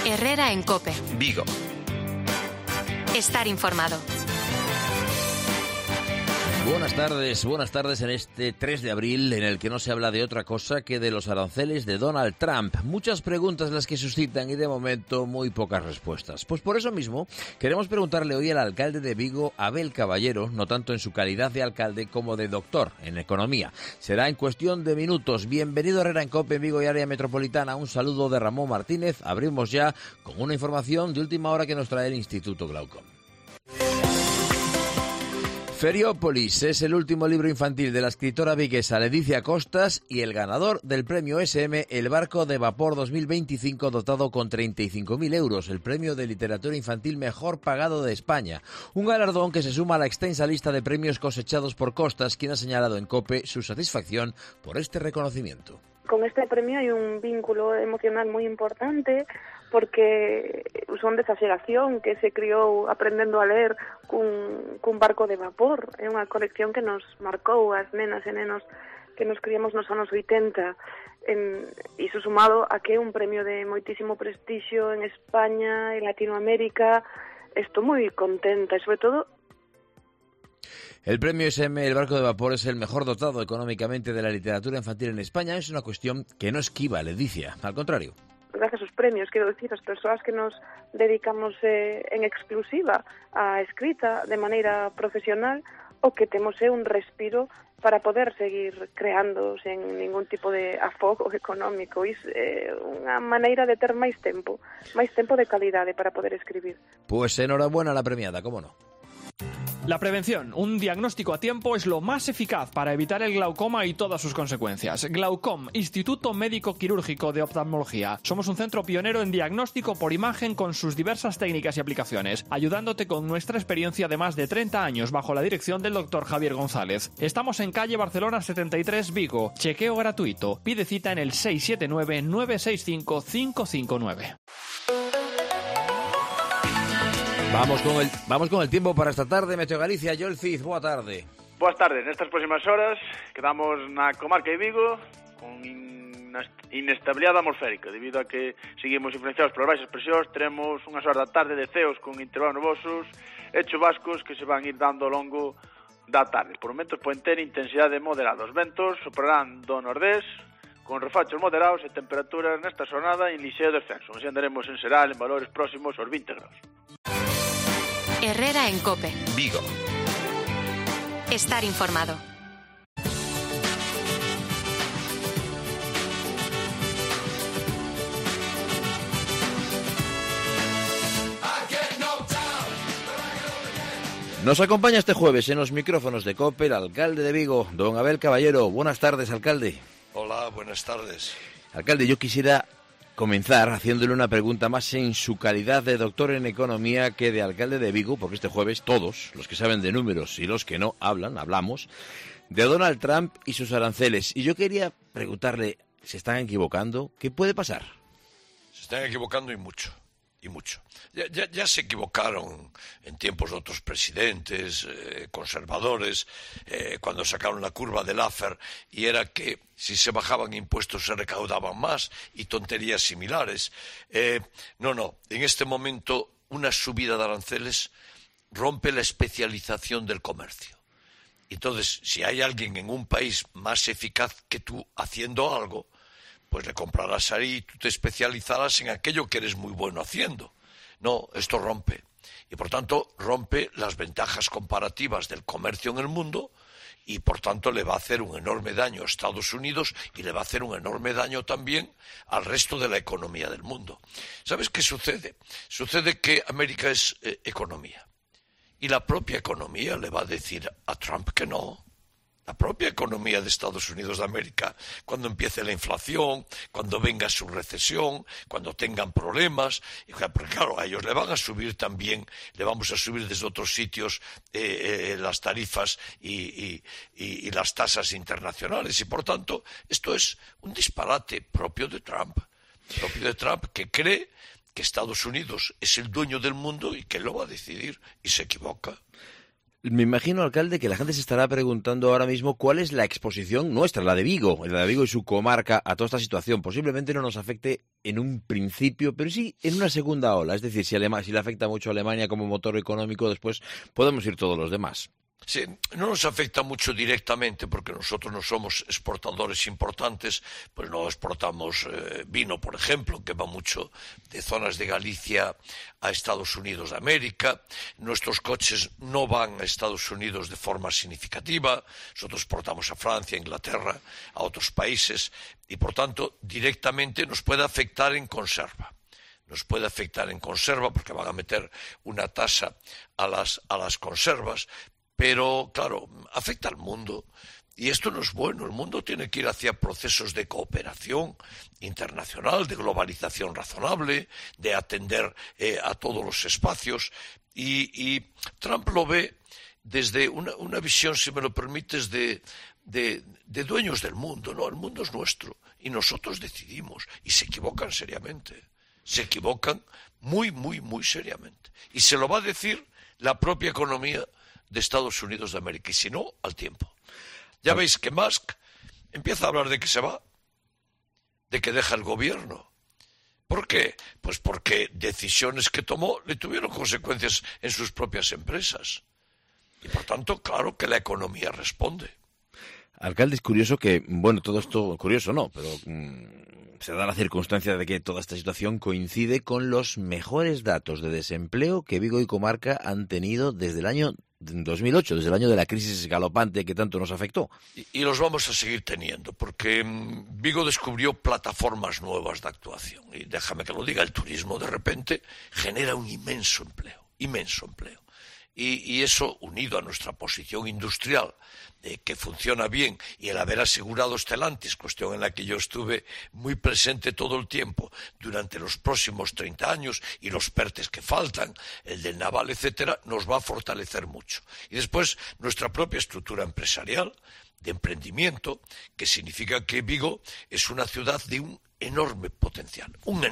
Herrera en COPE. Vigo. Estar informado. Buenas tardes en este 3 de abril en el que no se habla de otra cosa que de los aranceles de Donald Trump. Muchas preguntas las que suscitan y de momento muy pocas respuestas. Pues por eso mismo queremos preguntarle hoy al alcalde de Vigo, Abel Caballero, no tanto en su calidad de alcalde como de doctor en economía. Será en cuestión de minutos. Bienvenido a Herrera en COPE en Vigo y área metropolitana. Un saludo de Ramón Martínez. Abrimos ya con una información de última hora que nos trae el Instituto Glaucom. Feriópolis es el último libro infantil de la escritora viguesa Leticia Costas y el ganador del premio SM, el Barco de Vapor 2025, dotado con 35.000 euros, el premio de literatura infantil mejor pagado de España. Un galardón que se suma a la extensa lista de premios cosechados por Costas, quien ha señalado en COPE su satisfacción por este reconocimiento. Con este premio hai un vínculo emocional moi importante porque son desa xeración que se criou aprendendo a ler cun barco de vapor. É unha colección que nos marcou as nenas e nenos que nos criamos nos anos 80. Iso sumado a que é un premio de moitísimo prestixio en España, en Latinoamérica. Estou moi contenta e sobre todo el premio SM, el Barco de Vapor, es el mejor dotado económicamente de la literatura infantil en España. Es una cuestión que no esquiva Leticia, al contrario. Gracias aos premios, quero dicir, as persoas que nos dedicamos en exclusiva á escrita de maneira profesional, o que temos un respiro para poder seguir creando sen ningún tipo de afogo económico. Iso é unha maneira de ter máis tempo de calidade para poder escribir. Pues enhorabuena a la premiada, cómo no. La prevención, un diagnóstico a tiempo, es lo más eficaz para evitar el glaucoma y todas sus consecuencias. Glaucom, Instituto Médico Quirúrgico de Oftalmología. Somos un centro pionero en diagnóstico por imagen con sus diversas técnicas y aplicaciones, ayudándote con nuestra experiencia de más de 30 años bajo la dirección del Dr. Javier González. Estamos en calle Barcelona 73, Vigo. Chequeo gratuito. Pide cita en el 679-965-559. Vamos con el tiempo para esta tarde. Meteo Galicia, Joel Cid, boa tarde. Boas tardes. Nestas próximas horas quedamos na comarca de Vigo con inestabilidade atmosférica debido a que seguimos influenciados polas baixas presións. Teremos unhas horas da tarde de ceos con intervalos nubosos e chubascos que se van ir dando ao longo da tarde. Por momentos poden ter intensidade moderada. Os ventos soprarán do nordés con refachos moderados e temperaturas nesta xornada en lixeiro descenso. Así andaremos en xeral en valores próximos aos 20 graus. Herrera en COPE. Vigo. Estar informado. Nos acompaña este jueves en los micrófonos de COPE el alcalde de Vigo, don Abel Caballero. Buenas tardes, alcalde. Hola, buenas tardes. Alcalde, yo quisiera comenzar haciéndole una pregunta más en su calidad de doctor en economía que de alcalde de Vigo, porque este jueves todos, los que saben de números y los que no hablamos de Donald Trump y sus aranceles. Y yo quería preguntarle, ¿se están equivocando? ¿Qué puede pasar? Se están equivocando y mucho. Ya se equivocaron en tiempos de otros presidentes conservadores cuando sacaron la curva de Laffer y era que si se bajaban impuestos se recaudaban más y tonterías similares. No, en este momento una subida de aranceles rompe la especialización del comercio. Entonces, si hay alguien en un país más eficaz que tú haciendo algo, pues le comprarás ahí y tú te especializarás en aquello que eres muy bueno haciendo. No, esto rompe. Y por tanto rompe las ventajas comparativas del comercio en el mundo y por tanto le va a hacer un enorme daño a Estados Unidos y le va a hacer un enorme daño también al resto de la economía del mundo. ¿Sabes qué sucede? Sucede que América es economía. Y la propia economía le va a decir a Trump que no. La propia economía de Estados Unidos de América, cuando empiece la inflación, cuando venga su recesión, cuando tengan problemas, porque claro, a ellos le van a subir también, le vamos a subir desde otros sitios las tarifas y las tasas internacionales. Y por tanto, esto es un disparate propio de Trump que cree que Estados Unidos es el dueño del mundo y que lo va a decidir y se equivoca. Me imagino, alcalde, que la gente se estará preguntando ahora mismo cuál es la exposición nuestra, la de Vigo y su comarca, a toda esta situación. Posiblemente no nos afecte en un principio, pero sí en una segunda ola. Es decir, si le afecta mucho a Alemania como motor económico, después podemos ir todos los demás. Sí, no nos afecta mucho directamente porque nosotros no somos exportadores importantes, pues no exportamos vino, por ejemplo, que va mucho de zonas de Galicia a Estados Unidos de América. Nuestros coches no van a Estados Unidos de forma significativa. Nosotros exportamos a Francia, a Inglaterra, a otros países y, por tanto, directamente nos puede afectar en conserva. Nos puede afectar en conserva porque van a meter una tasa a las conservas. Pero, claro, afecta al mundo y esto no es bueno. El mundo tiene que ir hacia procesos de cooperación internacional, de globalización razonable, de atender a todos los espacios y Trump lo ve desde una visión, si me lo permites, de dueños del mundo. No, el mundo es nuestro y nosotros decidimos y se equivocan seriamente. Se equivocan muy, muy, muy seriamente. Y se lo va a decir la propia economía de Estados Unidos de América, y si no, al tiempo. Ya veis que Musk empieza a hablar de que se va, de que deja el gobierno. ¿Por qué? Pues porque decisiones que tomó le tuvieron consecuencias en sus propias empresas. Y por tanto, claro que la economía responde. Alcalde, es curioso que, bueno, todo esto, curioso no, pero se da la circunstancia de que toda esta situación coincide con los mejores datos de desempleo que Vigo y comarca han tenido desde el año 2008, desde el año de la crisis galopante que tanto nos afectó. Y los vamos a seguir teniendo, porque Vigo descubrió plataformas nuevas de actuación. Y déjame que lo diga, el turismo de repente genera un inmenso empleo. Y eso, unido a nuestra posición industrial, que funciona bien, y el haber asegurado Stellantis, cuestión en la que yo estuve muy presente todo el tiempo durante los próximos 30 años, y los PERTES que faltan, el del naval, etcétera, nos va a fortalecer mucho. Y después, nuestra propia estructura empresarial, de emprendimiento, que significa que Vigo es una ciudad de un enorme potencial.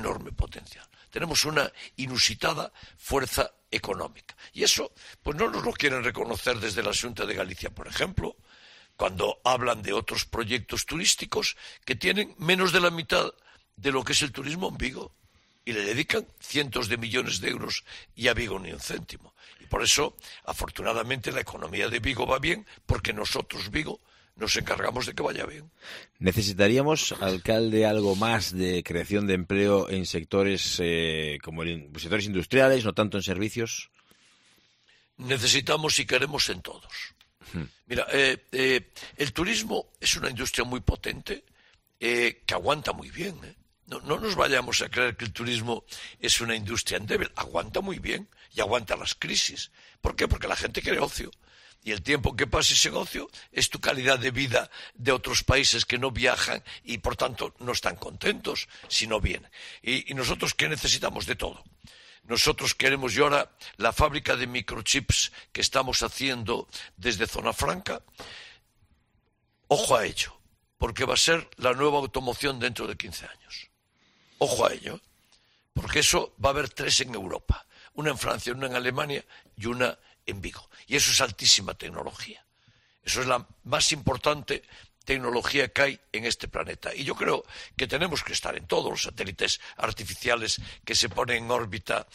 Tenemos una inusitada fuerza económica. Y eso, pues no nos lo quieren reconocer desde la Xunta de Galicia, por ejemplo, cuando hablan de otros proyectos turísticos que tienen menos de la mitad de lo que es el turismo en Vigo. Y le dedican cientos de millones de euros y a Vigo ni un céntimo. Y por eso, afortunadamente, la economía de Vigo va bien, porque nosotros, Vigo, nos encargamos de que vaya bien. ¿Necesitaríamos, alcalde, algo más de creación de empleo en sectores como sectores industriales, no tanto en servicios? Necesitamos y queremos en todos. Mira, el turismo es una industria muy potente que aguanta muy bien. No nos vayamos a creer que el turismo es una industria endeble. Aguanta muy bien y aguanta las crisis. ¿Por qué? Porque la gente quiere ocio. Y el tiempo que pases en ocio es tu calidad de vida de otros países que no viajan y, por tanto, no están contentos si no vienen. Y nosotros, ¿qué necesitamos? De todo. Nosotros queremos, y ahora, la fábrica de microchips que estamos haciendo desde Zona Franca, ojo a ello, porque va a ser la nueva automoción dentro de 15 años. Ojo a ello, porque eso va a haber 3 en Europa. Una en Francia, una en Alemania y una en Vigo. Y eso es altísima tecnología. Eso es la más importante tecnología que hay en este planeta. Y yo creo que tenemos que estar en todos los satélites artificiales que se ponen en órbita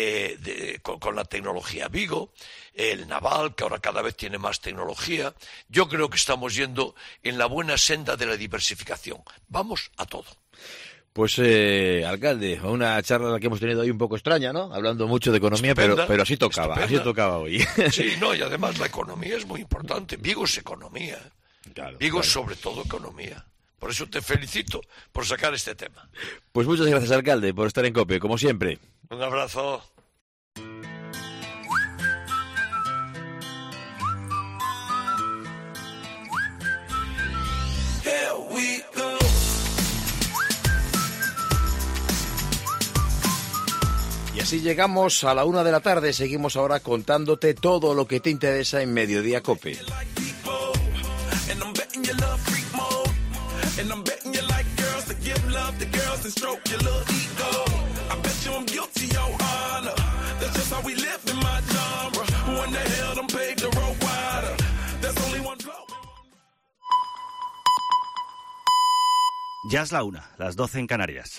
con la tecnología Vigo, el naval, que ahora cada vez tiene más tecnología. Yo creo que estamos yendo en la buena senda de la diversificación. Vamos a todo. Pues, alcalde, una charla que hemos tenido hoy un poco extraña, ¿no? Hablando mucho de economía, pero así tocaba hoy. Sí, no, y además la economía es muy importante. Vigo es economía. Claro, Vigo es sobre todo economía. Por eso te felicito por sacar este tema. Pues muchas gracias, alcalde, por estar en COPE, como siempre. Un abrazo. Y así llegamos a la 1 de la tarde. Seguimos ahora contándote todo lo que te interesa en Mediodía COPE. Ya es la 1, las 12 en Canarias.